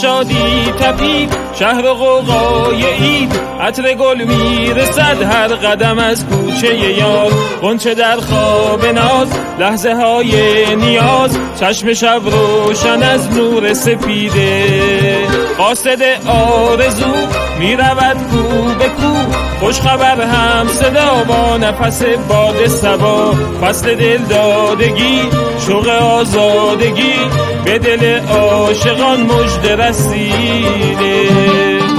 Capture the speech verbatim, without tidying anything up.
شادی تپید شهر و غوغای عید، عطر گل میرسد هر قدم از کوچه یار، غنچه در خواب ناز لحظه های نیاز، چشم شب روشن از نور سپیده، قاصد آرزو میرود کو به کو، خوش خبر هم صدا با نفس باد صبا، فصل دل دادگی شوق آزادگی به دل عاشقان مژده رسیده.